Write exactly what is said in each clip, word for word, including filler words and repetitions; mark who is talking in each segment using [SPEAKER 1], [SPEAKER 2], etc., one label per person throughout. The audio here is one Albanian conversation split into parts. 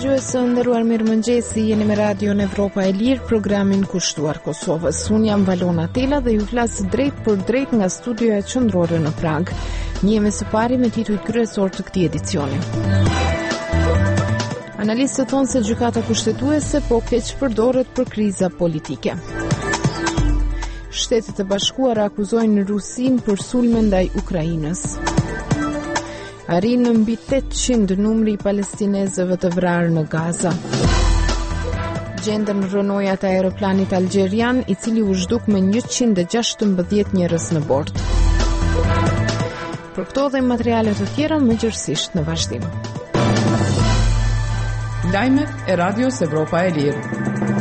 [SPEAKER 1] dëgjues, nderuar, mirëmëngjesi, jeni me Radio në Evropa e Lirë, programin kushtuar Kosovës. Unë jam Valona Tela dhe ju flas drejt për drejt nga studioja qendrore në Prag. Njihemi së pari me titujt kryesor të këtij edicioni. Analistët thonë se gjykata kushtetuese po keq përdoret për kriza politike. Shtetet e Bashkuara akuzojnë Rusinë për sulme ndaj Ukrainës. Arrin në mbi tetëqind numri i palestinezëve të vrarë në Gaza. Gjendën rënojat e aeroplanit algjerian, i cili u zhduk me njëqind e gjashtëmbëdhjetë njerëz në bord. Për këto dhe materiale të tjera, mëngjesisht në vazhdim.
[SPEAKER 2] Lajmet e Radios Evropa e Lirë.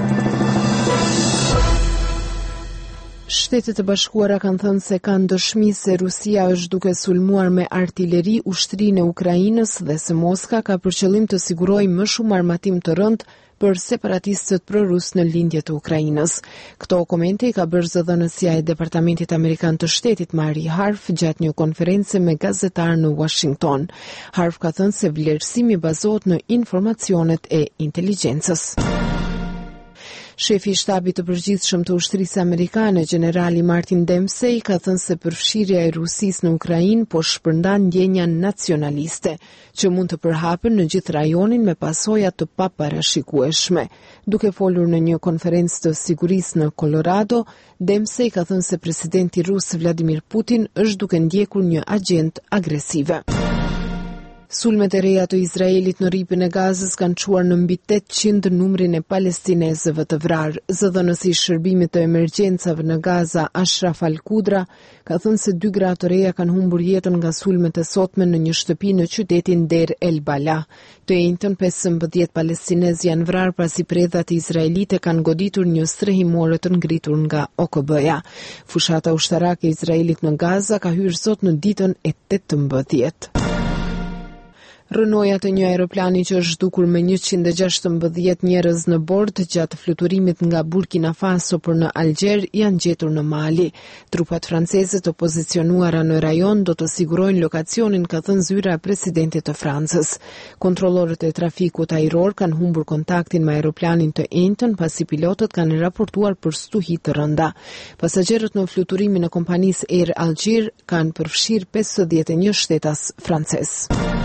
[SPEAKER 1] Shtetet e Bashkuara kanë thënë se kanë dëshmi se Rusia është duke sulmuar me artileri ushtrinë e Ukrainës dhe se Moska ka për qëllim të sigurojë më shumë armatim të rënd për separatistët prorus në lindje të Ukrainës. Këto komente i ka bërë zëdhënësia e Departamentit Amerikan të Shtetit Mari Harf gjatë një konference me gazetarë në Washington. Harf ka thënë se vlerësimi bazohet në informacionet e inteligjencës. Shefi i shtabit të përgjithshëm të ushtrisë amerikane, generali Martin Dempsey, ka thënë se përfshirja e Rusisë në Ukrainë po shpërndan ndjenja nacionaliste, që mund të përhapen në gjithë rajonin me pasoja të paparashikueshme. Duke folur në një konferencë të sigurisë në Colorado, Dempsey ka thënë se presidenti rus Vladimir Putin është duke ndjekur një agjendë agresive. Sulmet e reja të Izraelit në rripin e Gazës kanë çuar në mbi tetëqind numrin e palestinezëve të vrarë. Zëdhënësi i shërbimit të emergjencave në Gaza, Ashraf Al-Qudra, ka thënë se dy gra të reja kanë humbur jetën nga sulmet e sotme në një shtëpi në qytetin Der El Balah. Të njëjtën pesëmbëdhjetë palestinezë janë vrarë pasi predhat izraelite kanë goditur një strehimore të ngritur nga O K B-ja. Fushata ushtarake e Izraelit në Gaza ka hyrë sot në ditën e tetëmbëdhjetë. Rënojat e një aeroplani që është zhdukur me njëqind e gjashtëmbëdhjetë njerëz në bord gjatë fluturimit nga Burkina Faso për në Algjer janë gjetur në Mali. Trupat franceze të pozicionuara në rajon do të sigurojnë lokacionin, ka thënë zyra e presidentit të Francës. Kontrollorët e trafikut ajror kanë humbur kontaktin me aeroplanin të njëjtën pasi pilotët kanë raportuar për stuhi të rënda. Pasagerët në fluturimin e kompanisë Air Algir kanë përfshirë pesëdhjetë e një shtetas francez.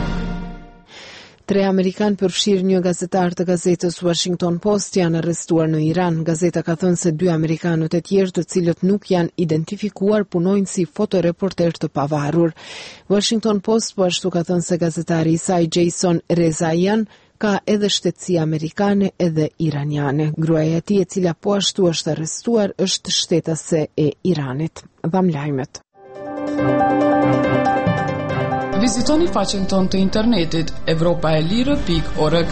[SPEAKER 1] Tre amerikanë përfshirë një gazetar të gazetës Washington Post janë arrestuar në Iran. Gazeta ka thënë se dy amerikanët e tjerë, të cilët nuk janë identifikuar, punojnë si fotoreporter të pavarur. Washington Post po ashtu ka thënë se gazetari i saj Jason Rezaian ka edhe shtetësi amerikane edhe iraniane. Gruaja e tij, e cila po ashtu është arrestuar, është shtetase e Iranit. Dham lajmet.
[SPEAKER 2] Vizitoni faqen tonë të internetit evropa e lirë pikë org.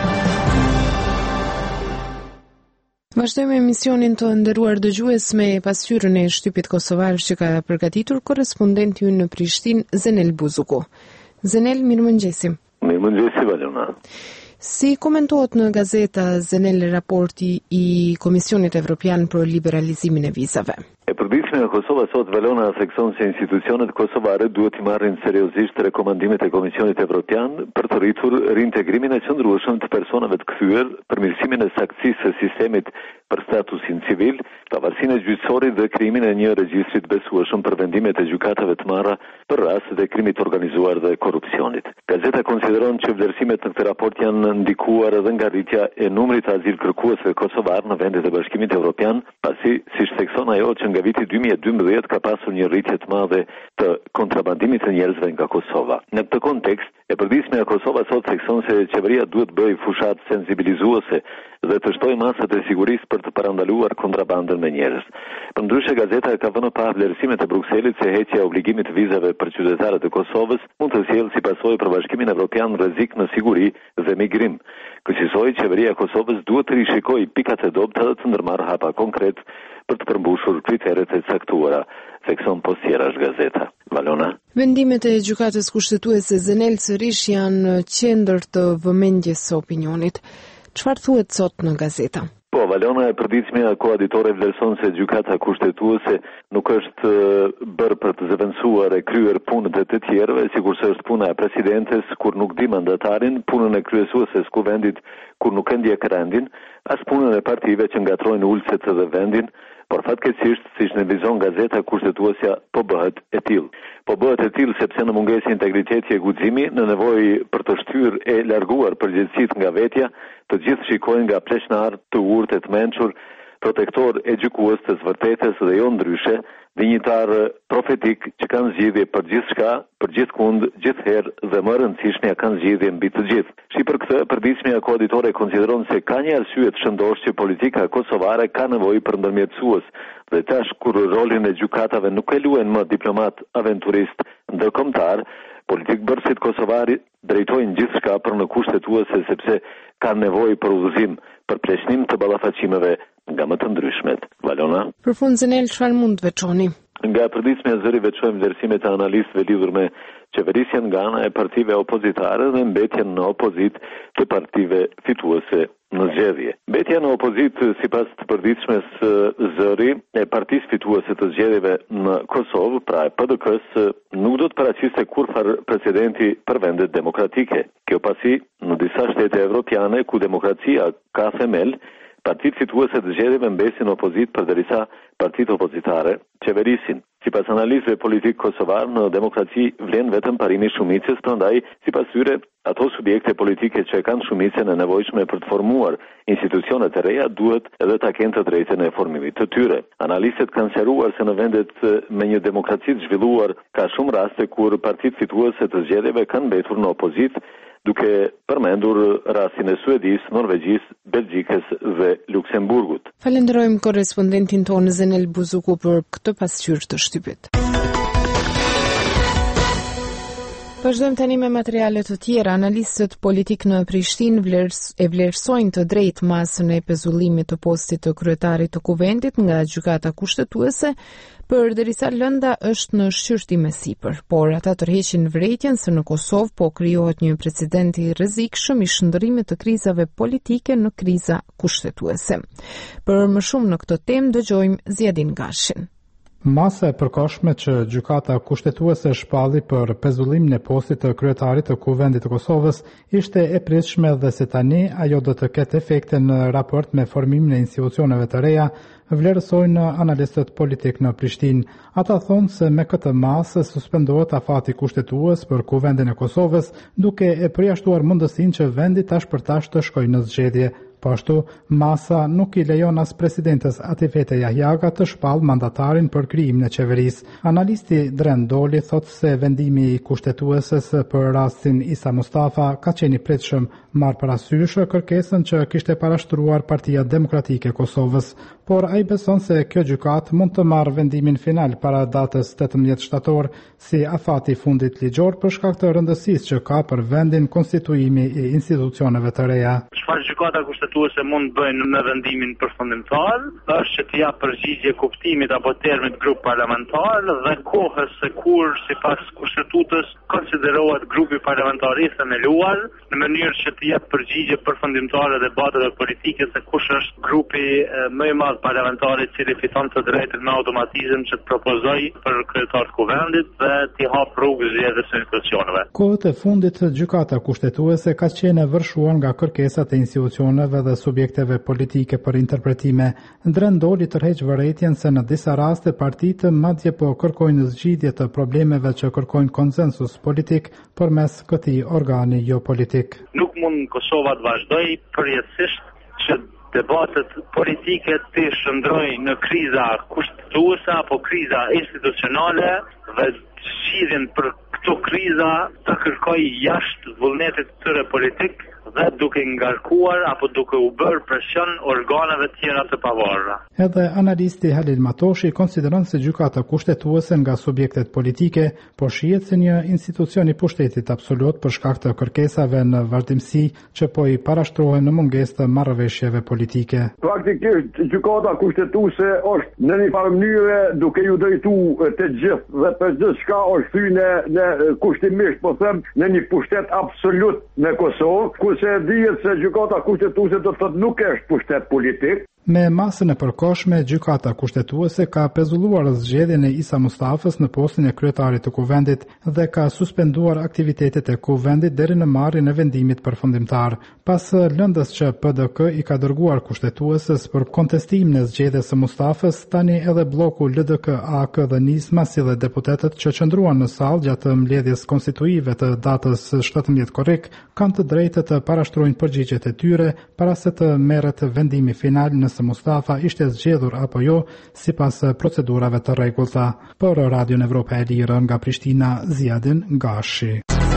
[SPEAKER 1] Vazhdojmë emisionin të nderuar dëgjues me pasqyrën e shtypit kosovar që ka përgatitur korrespondenti ynë në Prishtinë, Zenel Buzuku. Zenel, mirëmëngjesi.
[SPEAKER 3] Mirëmëngjesi, Valona.
[SPEAKER 1] Si komentohet në gazeta Zenel raporti i Komisionit Evropian për liberalizimin e vizave?
[SPEAKER 3] E përditshme e Kosovës sot, Valona, thekson se institucionet kosovare duhet i marrin seriozisht rekomandimet e Komisionit Evropian për të rritur rintegrimin e qëndrueshëm të personave të kthyer, përmirësimin e saktësisë së sistemit për statusin civil, pavarësinë e gjyqësorit dhe krijimin e një regjistri të besueshëm për vendimet e gjykatave të marra për rastet e krimit organizuar dhe korrupsionit. Gazeta konsideron që vlerësimet në këtë raport janë ndikuar edhe nga rritja e numrit të azil kërkuesve kosovar në vendet e Bashkimit Evropian, pasi, siç thekson ajo, që nga viti dy mijë e dymbëdhjetë ka pasur një rritje të madhe të kontrabandimit të njerëzve nga Kosova. Në këtë kontekst, e përditshme e Kosovës sot thekson se qeveria duhet bëj fushat sensibilizuese dhe të shtoj masat e sigurisë për të parandaluar kontrabandën me njerëz. Përndryshe, gazeta ka vënë pa vlerësimet e Brukselit se heqja e obligimit të vizave për qytetarët e Kosovës mund të sjellë si pasojë për Bashkimin Evropian rrezik në siguri dhe migrim. Kësaj qeveria e Kosovës duhet të rishikojë pikat e dobta dhe të ndërmarrë hapa konkret për të përmbushur kriteret e caktuara, thekson po sjeras gazeta. Valona.
[SPEAKER 1] Vendimet e gjykatës kushtetuese Zenel sërish janë qendër të vëmendjes së opinionit. Çfarë thuhet sot në gazeta?
[SPEAKER 3] Po, Valona e përditshme e koaditore vlerëson se gjykata kushtetuese nuk është bërë për të zëvendësuar e kryer punët e të tjerëve, sikurse është puna e presidentes kur nuk di mandatarin, punën e kryesueses ku vendit kur nuk e ndjek rendin, as punën e partive që ngatrojnë ulset dhe vendin, por fatkeqësisht, siç në vizon gazeta, kushtetuesja po bëhet e tillë. Po bëhet e tillë sepse në mungesë integriteti e guximi, në nevojë për të shtyrë e larguar përgjegjësitë nga vetja, të gjithë shikojnë nga pleqnar të urtë e të mençur, protektor e gjykues të së vërtetës dhe jo ndryshe, dinjitar profetik që kanë zgjidhje për gjithçka, për gjithkund, gjithherë dhe më rëndësishmja kanë zgjidhje mbi të gjithë. Shi për këtë, përditshmja koaditore konsideron se ka një arsye të shëndosh që politika kosovare ka nevojë për ndërmjetësues, dhe tash kur rolin e gjykatave nuk e luajnë më diplomat aventurist ndërkombëtar, politik bërësit kosovari drejtojnë gjithçka për në kushtetuese sepse kanë nevojë për udhëzim, për pleqnim të ballafaqimeve nga më të ndryshmet. Valona.
[SPEAKER 1] Për fund Zenel, çfarë mund të veçoni?
[SPEAKER 3] Nga përditshmja e zëri veçojmë vlerësimet e analistëve lidhur me qeverisjen nga ana e partive opozitare dhe mbetjen në opozit të partive fituese në zgjedhje. Mbetja në opozit, sipas të përditshmes zëri e partisë fituese të zgjedhjeve në Kosovë, pra e P D K-s, nuk do të paraqiste kurrë precedenti për vendet demokratike. Kjo pasi në disa shtete evropiane ku demokracia ka themel, partitë fituese të zgjedhjeve mbesin opozit përderisa partitë opozitare qeverisin. Sipas analistëve politik kosovar, në demokraci vlen vetëm parimi i shumicës, prandaj sipas tyre ato subjekte politike që kanë shumicën e nevojshme për të formuar institucione të reja duhet edhe ta kenë të drejtën e formimit të tyre. Analistët kanë sqaruar se në vendet me një demokraci të zhvilluar ka shumë raste kur partitë fituese të zgjedhjeve kanë mbetur në opozit, duke përmendur rastin e Suedis, Norvegjis, Belgjikës dhe Luksemburgut.
[SPEAKER 1] Falenderojmë korrespondentin tonë Zenel Buzuku për këtë pasqyrë të shtypit. Vazhdojmë tani me materiale të tjera. Analistët politik në Prishtinë vlerës, e vlerësojnë të drejtë masën e pezullimit të postit të kryetarit të kuvendit nga gjykata kushtetuese, përderisa lënda është në shqyrtim e sipër, por ata tërheqin vërejtjen se në Kosovë po krijohet një precedent i rrezikshëm i shndërrimit të krizave politike në kriza kushtetuese. Për më shumë në këtë temë dëgjojmë Ziadin Gashin.
[SPEAKER 4] Masa e përkohshme që gjykata kushtetuese shpalli për pezullimin e postit të kryetarit të kuvendit të Kosovës ishte e pritshme dhe se tani ajo do të ketë efekte në raport me formimin e institucioneve të reja, vlerësojnë analistët politik në Prishtinë. Ata thonë se me këtë masë suspendohet afati kushtetues për kuvendin e Kosovës, duke e përjashtuar mundësinë që vendi tash për tash të shkojë në zgjedhje. Po ashtu, masa nuk i lejon as presidentes Atifete Jahjaga të shpall mandatarin për krijimin e qeverisë. Analisti Dren Doli thot se vendimi i kushtetueses për rastin Isa Mustafa ka qenë i pritshëm, marr parasysh kërkesën që kishte parashtruar Partia Demokratike e Kosovës, por ai beson se kjo gjykat mund të marrë vendimin final para datës tetëmbëdhjetë shtator si afati i fundit ligjor për shkak të rëndësisë që ka për vendin konstituimi i institucioneve të reja.
[SPEAKER 5] Çfarë gjykata kushtetuese mund bëjnë në vendimin përfundimtar është që të japë përgjigje kuptimit apo termit grup parlamentar dhe kohës se kur sipas kushtetutës konsiderohet grupi parlamentar i themeluar, në mënyrë që të jap përgjigje përfundimtare debateve politike se kush është grupi më i madh parlamentar i cili fiton të drejtën me automatizëm që të propozojë për kryetar të kuvendit dhe të hap rrugë zgjedhjes së institucioneve.
[SPEAKER 4] Kohët e fundit gjykata kushtetuese ka qenë e vërshuar nga kërkesat e institucioneve dhe subjekteve politike për interpretime. Dren Doli tërheq vërejtjen se në disa raste partitë madje po kërkojnë zgjidhje të problemeve që kërkojnë konsensus politik përmes këtij organi jo politik.
[SPEAKER 5] Nuk mund Kosova të vazhdojë përjetësisht që debatet politike të shndrojnë në kriza kushtetuese apo kriza institucionale dhe zgjidhjen për këto kriza të kërkoj jashtë vullnetit të tyre politik dhe duke ngarkuar apo duke u bërë presion organeve tjera të pavarura.
[SPEAKER 4] Edhe analisti Halil Matoshi konsideron se gjykata kushtetuese nga subjektet politike po shihet si një institucion i pushtetit absolut për shkak të kërkesave në vazhdimsi që po i parashtrohen në mungesë të marrëveshjeve politike.
[SPEAKER 6] Praktikisht gjykata kushtetuese është në një farë mënyrë duke ju drejtuar të gjithë dhe për gjithçka është thyer në kushtimisht po them në një pushtet absolut në Kosovë, ku se dihet se gjykata kushtetuese do të thotë nuk është pushtet politik.
[SPEAKER 4] Me masën e përkohshme, gjykata kushtetuese ka pezulluar zgjedhjen e Isa Mustafës në postin e kryetarit të kuvendit dhe ka suspenduar aktivitetet e kuvendit deri në marrjen e vendimit përfundimtar. Pas lëndës që P D K i ka dërguar kushtetuesës për kontestimin e zgjedhjes së Mustafës, tani edhe bloku L D K A K dhe Nisma si dhe deputetët që qëndruan në sallë gjatë mbledhjes konstituive të datës shtatëmbëdhjetë korrik kanë të drejtë të parashtrojnë përgjigjet e tyre para se të merret vendimi final nëse Mustafa ishte zgjedhur apo jo sipas procedurave të rregullta. Për Radion Evropa e Lirë nga Prishtina, Ziadin Gashi.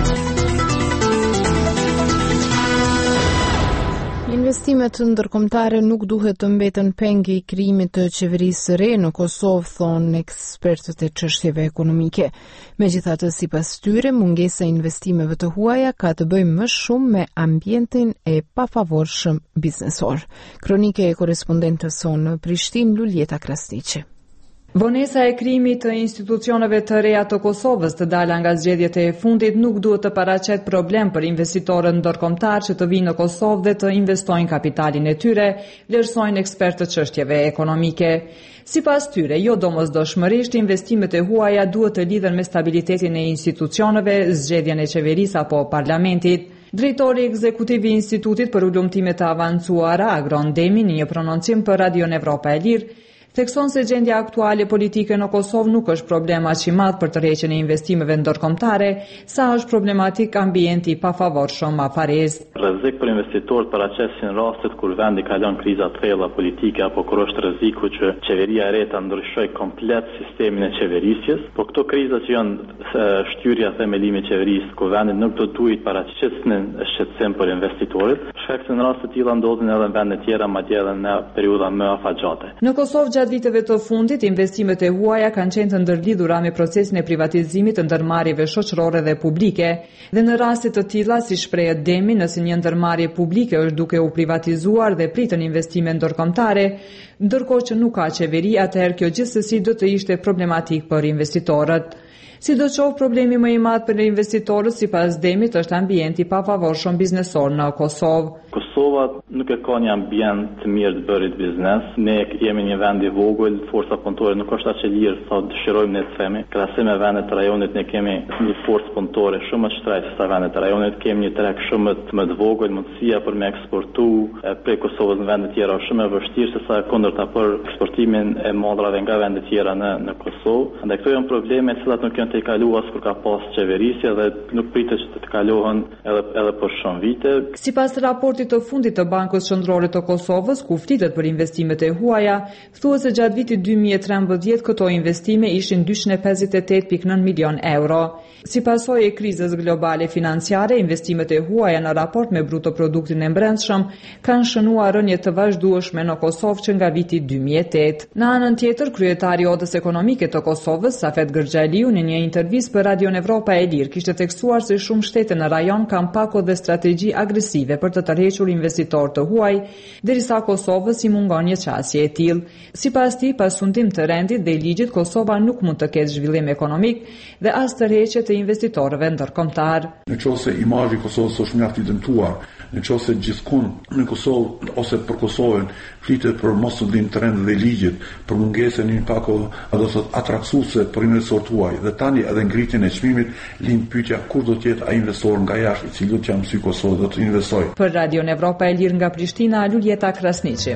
[SPEAKER 1] Investimet ndërkombëtare nuk duhet të mbeten peng i krijimit të qeverisë së re në Kosovë, thonë ekspertët e çështjeve ekonomike. Megjithatë, sipas tyre, mungesa e investimeve të huaja ka të bëjë më shumë me ambientin e pafavorshëm biznesor. Kronike e korespondentës sonë në Prishtinë, Luljeta Krasniqi.
[SPEAKER 7] Vonesa e krijimit të institucioneve të reja të Kosovës të dala nga zgjedhjet e fundit nuk duhet të paraqet problem për investitorët ndërkombëtar që të vinë në Kosovë dhe të investojnë kapitalin e tyre, vlerësojnë ekspertët çështjeve ekonomike. Sipas tyre, jo domosdoshmërisht investimet e huaja duhet të lidhen me stabilitetin e institucioneve, zgjedhjen e qeverisë apo parlamentit. Drejtori ekzekutiv i Institutit për Ulumtime të Avancuara, Agron Demi, në një prononcim për Radion Evropa e Lirë, thekson se gjendja aktuale politike në Kosovë nuk është problem aq i madh për tërheqjen e investimeve ndërkombëtare, sa është problematik ambienti pafavorshëm afares.
[SPEAKER 8] Rrezik për investitorët paraqesin rastet kur vendi kalon kriza të thella politike apo kur është rreziku që qeveria e re ta ndryshojë komplet sistemin e qeverisjes, por këto kriza që janë shtyrja themelimi i qeverisë, ku vendi nuk do duhet paraqesnin shqetësim për investitorët, shkak se në raste të tilla ndodhin edhe në vende të tjera, madje edhe në periudha më afatgjate.
[SPEAKER 7] Në Kosovë gjatë viteve të fundit, investimet e huaja kanë qenë të ndërlidhura me procesin e privatizimit të ndërmarrjeve shoqërore dhe publike, dhe në raste të tilla, si shprehet Demi, nëse një ndërmarrje publike është duke u privatizuar dhe pritën investime ndërkombëtare, ndërkohë që nuk ka qeveri, atëherë kjo gjithsesi do të ishte problematik për investitorët. Sidoqoftë, problemi më i madh për investitorët sipas Demit është ambienti pafavorshëm biznesor në Kosovë.
[SPEAKER 8] Kosova nuk e ka një ambient të mirë të bërit biznes. Ne jemi një vend i vogël, forca punëtore nuk është aq e lirë sa dëshirojmë ne të themi. Krahasim me vendet të rajonit, ne kemi një forcë punëtore shumë më shtrejtë se vendet të rajonit, kemi një treg shumë më të vogël, mundësia për me eksportu prej Kosovës në vende të tjera është shumë e vështirë se sa kundërta për eksportimin e modrave nga vende të tjera në në Kosovë. Andaj këto janë probleme të cilat nuk janë të kaluar kur ka pas qeverisje dhe nuk pritet që të kalohen edhe edhe për shumë vite.
[SPEAKER 7] Sipas raportit të fundit të Bankës Qendrore të Kosovës, ku flitet për investimet e huaja, thuhet se gjatë vitit dy mijë e trembëdhjetë këto investime ishin dyqind e pesëdhjetë e tetë pikë nëntë milion euro. Si pasojë e krizës globale financiare, investimet e huaja në raport me bruto produktin e brendshëm kanë shënuar rënje të vazhdueshme në Kosovë që nga viti dy mijë e tetë. Në anën tjetër, kryetari i Odës Ekonomike të Kosovës, Safet Gërxhaliu, në një intervistë për Radion Evropa e Lirë, kishte tekstuar se shumë shtete në rajon kanë pako dhe strategji agresive për të tërhequr investitorë të huaj, derisa Kosovës i mungon një qasje e tillë. Sipas tij, pas fundim të rendit dhe ligjit, Kosova nuk mund të ketë zhvillim ekonomik dhe as tërheqje të investitorëve ndërkombëtar.
[SPEAKER 9] Nëse imazhi i Kosovës është mjaft i dëmtuar, nëse gjithkund në Kosovë ose për Kosovën flitet për mos vendim të rendit dhe ligjit, për mungesën e një pako do të thotë atraksuese për investorët huaj, dhe tani edhe ngritjen e çmimit lind pyetja kur do të jetë ai investor nga jashtë i cili do të mësoj Kosovë do të investojë.
[SPEAKER 7] Për Radion Evropa e Lirë nga Prishtina, Luljeta Krasniqi.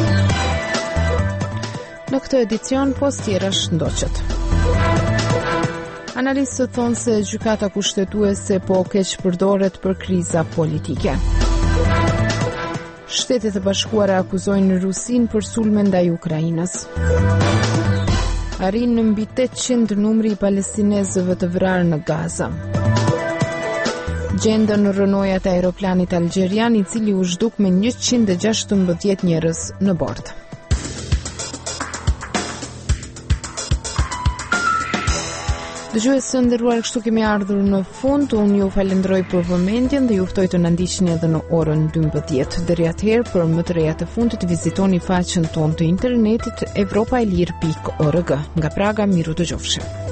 [SPEAKER 1] Në këtë edicion postirash ndoqët. Analistët thonë se gjykata kushtetuese po keq përdoret për kriza politike. Shtetet e Bashkuara akuzojnë Rusinë për sulme ndaj Ukrainës. Arrin në mbi tetëqind numri i palestinezëve të vrarë në Gaza. Gjendën në rënojat e aeroplanit algjerian i cili u zhduk me njëqind e gjashtëmbëdhjetë njerëz në bord. Dëgjues të nderuar, kështu kemi ardhur në fund. Unë ju falenderoj për vëmendjen dhe ju ftoj të na ndiqni edhe në orën dymbëdhjetë. Deri atëherë, për më të rejat e fundit, vizitoni faqen tonë të internetit evropaelir pikë org. Nga Praga, miru dëgjofshi.